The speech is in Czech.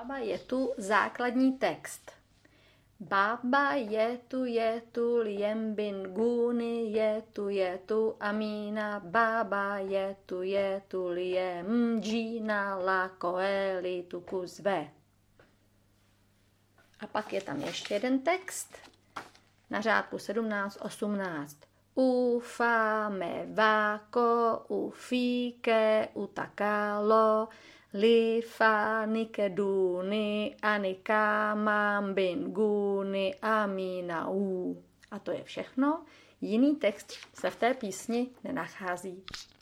Bába je tu základní text. Bába je tu, liem bin guni, je tu, amína, bába je tu, liem, džína, la, koeli, tu, kuzve. A pak je tam ještě jeden text na řádku 17-18. Ufame váko, ufíke, utakalo, lifa, nikeduni, anikámám, binguni, amínau. A to je všechno. Jiný text se v té písni nenachází.